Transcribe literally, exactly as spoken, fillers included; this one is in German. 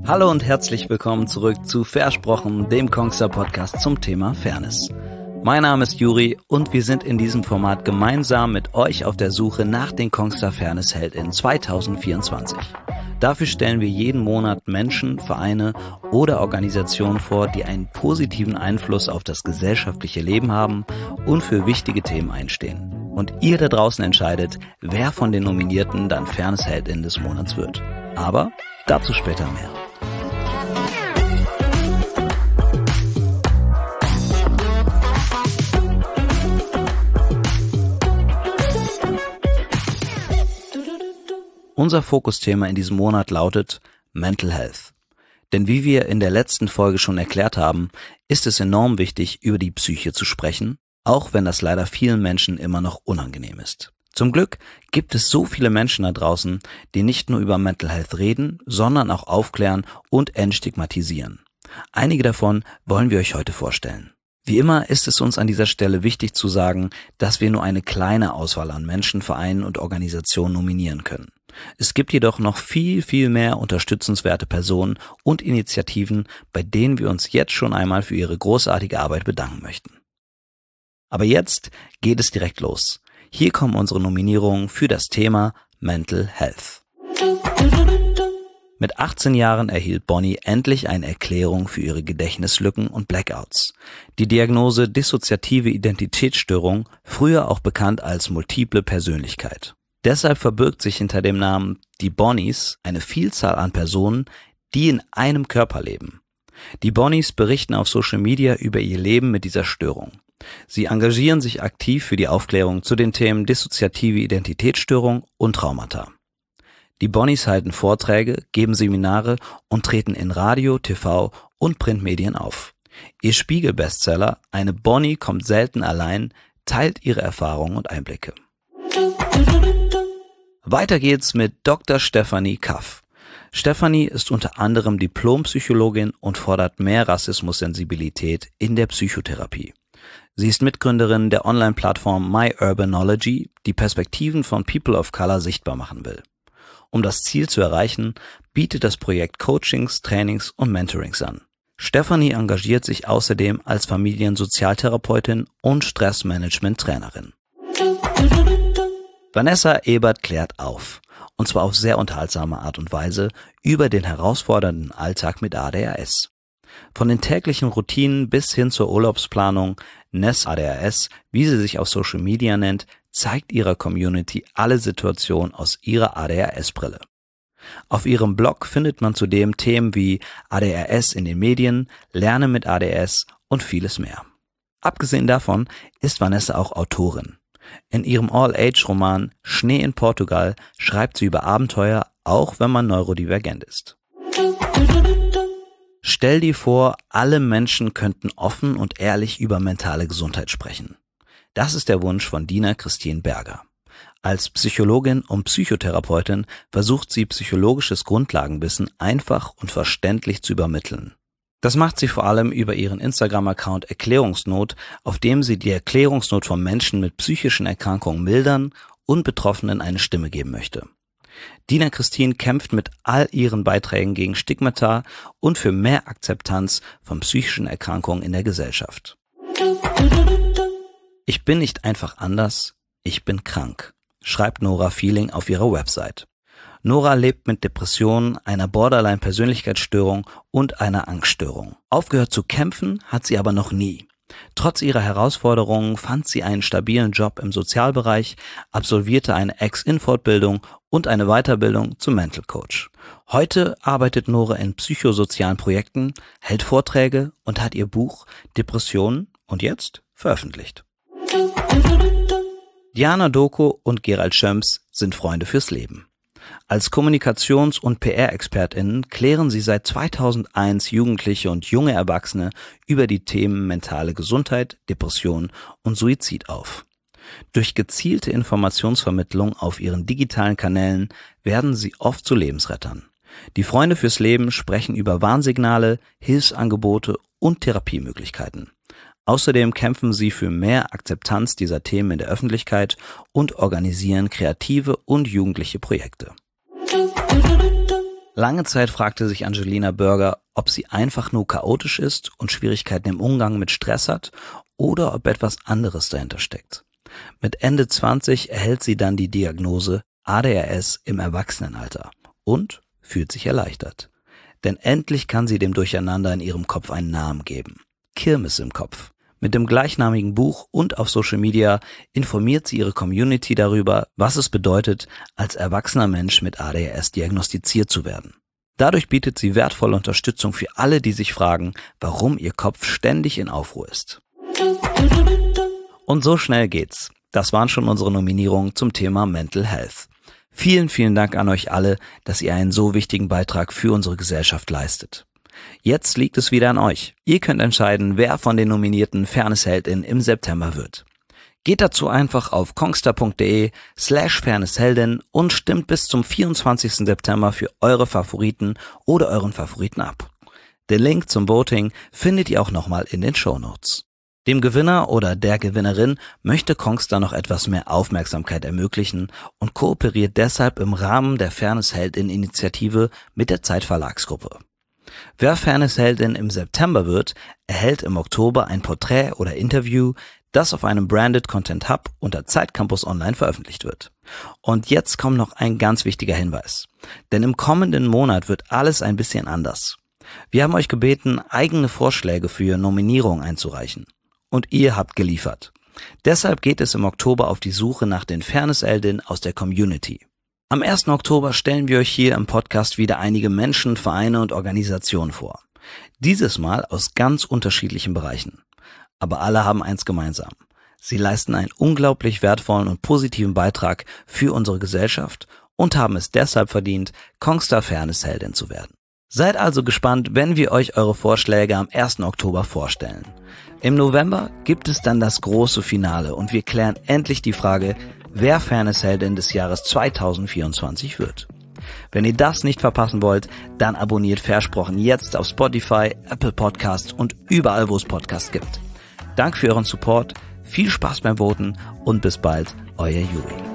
Hallo und herzlich willkommen zurück zu Versprochen, dem Kongstar Podcast zum Thema Fairness. Mein Name ist Juri und wir sind in diesem Format gemeinsam mit euch auf der Suche nach den Kongstar Fairness HeldInnen zwanzig vierundzwanzig. Dafür stellen wir jeden Monat Menschen, Vereine oder Organisationen vor, die einen positiven Einfluss auf das gesellschaftliche Leben haben und für wichtige Themen einstehen. Und ihr da draußen entscheidet, wer von den Nominierten dann Fairness HeldIn des Monats wird. Aber dazu später mehr. Unser Fokusthema in diesem Monat lautet Mental Health. Denn wie wir in der letzten Folge schon erklärt haben, ist es enorm wichtig, über die Psyche zu sprechen, auch wenn das leider vielen Menschen immer noch unangenehm ist. Zum Glück gibt es so viele Menschen da draußen, die nicht nur über Mental Health reden, sondern auch aufklären und entstigmatisieren. Einige davon wollen wir euch heute vorstellen. Wie immer ist es uns an dieser Stelle wichtig zu sagen, dass wir nur eine kleine Auswahl an Menschen, Vereinen und Organisationen nominieren können. Es gibt jedoch noch viel, viel mehr unterstützenswerte Personen und Initiativen, bei denen wir uns jetzt schon einmal für ihre großartige Arbeit bedanken möchten. Aber jetzt geht es direkt los. Hier kommen unsere Nominierungen für das Thema Mental Health. Mit achtzehn Jahren erhielt Bonnie endlich eine Erklärung für ihre Gedächtnislücken und Blackouts. Die Diagnose dissoziative Identitätsstörung, früher auch bekannt als multiple Persönlichkeit. Deshalb verbirgt sich hinter dem Namen die Bonnies eine Vielzahl an Personen, die in einem Körper leben. Die Bonnies berichten auf Social Media über ihr Leben mit dieser Störung. Sie engagieren sich aktiv für die Aufklärung zu den Themen dissoziative Identitätsstörung und Traumata. Die Bonnies halten Vorträge, geben Seminare und treten in Radio, T V und Printmedien auf. Ihr Spiegel-Bestseller "Eine Bonnie kommt selten allein" teilt ihre Erfahrungen und Einblicke. Weiter geht's mit Doktor Stefanie Kaff. Stefanie ist unter anderem Diplompsychologin und fordert mehr Rassismussensibilität in der Psychotherapie. Sie ist Mitgründerin der Online-Plattform MyUrbanology, die Perspektiven von People of Color sichtbar machen will. Um das Ziel zu erreichen, bietet das Projekt Coachings, Trainings und Mentorings an. Stefanie engagiert sich außerdem als Familiensozialtherapeutin und Stressmanagement-Trainerin. Vanessa Ebert klärt auf, und zwar auf sehr unterhaltsame Art und Weise, über den herausfordernden Alltag mit A D H S. Von den täglichen Routinen bis hin zur Urlaubsplanung, Ness A D H S, wie sie sich auf Social Media nennt, zeigt ihrer Community alle Situationen aus ihrer A D H S-Brille. Auf ihrem Blog findet man zudem Themen wie A D H S in den Medien, Lerne mit A D H S und vieles mehr. Abgesehen davon ist Vanessa auch Autorin. In ihrem All-Age-Roman Schnee in Portugal schreibt sie über Abenteuer, auch wenn man neurodivergent ist. Stell dir vor, alle Menschen könnten offen und ehrlich über mentale Gesundheit sprechen. Das ist der Wunsch von Dina Christine Berger. Als Psychologin und Psychotherapeutin versucht sie, psychologisches Grundlagenwissen einfach und verständlich zu übermitteln. Das macht sie vor allem über ihren Instagram-Account Erklärungsnot, auf dem sie die Erklärungsnot von Menschen mit psychischen Erkrankungen mildern und Betroffenen eine Stimme geben möchte. Dina Christine kämpft mit all ihren Beiträgen gegen Stigmata und für mehr Akzeptanz von psychischen Erkrankungen in der Gesellschaft. Ich bin nicht einfach anders, ich bin krank, schreibt Nora Feeling auf ihrer Website. Nora lebt mit Depressionen, einer Borderline-Persönlichkeitsstörung und einer Angststörung. Aufgehört zu kämpfen hat sie aber noch nie. Trotz ihrer Herausforderungen fand sie einen stabilen Job im Sozialbereich, absolvierte eine Ex-In-Fortbildung und eine Weiterbildung zum Mental Coach. Heute arbeitet Nora in psychosozialen Projekten, hält Vorträge und hat ihr Buch Depressionen und jetzt veröffentlicht. Diana Doko und Gerald Schöms sind Freunde fürs Leben. Als Kommunikations- und P R-ExpertInnen klären sie seit zweitausendeins Jugendliche und junge Erwachsene über die Themen mentale Gesundheit, Depression und Suizid auf. Durch gezielte Informationsvermittlung auf ihren digitalen Kanälen werden sie oft zu Lebensrettern. Die Freunde fürs Leben sprechen über Warnsignale, Hilfsangebote und Therapiemöglichkeiten. Außerdem kämpfen sie für mehr Akzeptanz dieser Themen in der Öffentlichkeit und organisieren kreative und jugendliche Projekte. Lange Zeit fragte sich Angelina Burger, ob sie einfach nur chaotisch ist und Schwierigkeiten im Umgang mit Stress hat oder ob etwas anderes dahinter steckt. Mit Ende zwanzig erhält sie dann die Diagnose A D H S im Erwachsenenalter und fühlt sich erleichtert. Denn endlich kann sie dem Durcheinander in ihrem Kopf einen Namen geben. Kirmes im Kopf. Mit dem gleichnamigen Buch und auf Social Media informiert sie ihre Community darüber, was es bedeutet, als erwachsener Mensch mit A D H S diagnostiziert zu werden. Dadurch bietet sie wertvolle Unterstützung für alle, die sich fragen, warum ihr Kopf ständig in Aufruhr ist. Und so schnell geht's. Das waren schon unsere Nominierungen zum Thema Mental Health. Vielen, vielen Dank an euch alle, dass ihr einen so wichtigen Beitrag für unsere Gesellschaft leistet. Jetzt liegt es wieder an euch. Ihr könnt entscheiden, wer von den nominierten Fairness-Heldin im September wird. Geht dazu einfach auf kongstar.de slash Fairness-Heldin und stimmt bis zum vierundzwanzigsten September für eure Favoriten oder euren Favoriten ab. Den Link zum Voting findet ihr auch nochmal in den Shownotes. Dem Gewinner oder der Gewinnerin möchte Kongstar noch etwas mehr Aufmerksamkeit ermöglichen und kooperiert deshalb im Rahmen der Fairness-Heldin-Initiative mit der Zeit Verlagsgruppe. Wer Fairness-Heldin im September wird, erhält im Oktober ein Porträt oder Interview, das auf einem Branded Content Hub unter Zeit Campus Online veröffentlicht wird. Und jetzt kommt noch ein ganz wichtiger Hinweis. Denn im kommenden Monat wird alles ein bisschen anders. Wir haben euch gebeten, eigene Vorschläge für Nominierungen einzureichen. Und ihr habt geliefert. Deshalb geht es im Oktober auf die Suche nach den Fairness-Heldinnen aus der Community. Am ersten Oktober stellen wir euch hier im Podcast wieder einige Menschen, Vereine und Organisationen vor. Dieses Mal aus ganz unterschiedlichen Bereichen. Aber alle haben eins gemeinsam. Sie leisten einen unglaublich wertvollen und positiven Beitrag für unsere Gesellschaft und haben es deshalb verdient, Kongstar Fairness-Heldin zu werden. Seid also gespannt, wenn wir euch eure Vorschläge am ersten Oktober vorstellen. Im November gibt es dann das große Finale und wir klären endlich die Frage, wer Fairness-Heldin des Jahres zweitausendvierundzwanzig wird. Wenn ihr das nicht verpassen wollt, dann abonniert Versprochen jetzt auf Spotify, Apple Podcasts und überall, wo es Podcasts gibt. Danke für euren Support, viel Spaß beim Voten und bis bald, euer Juri.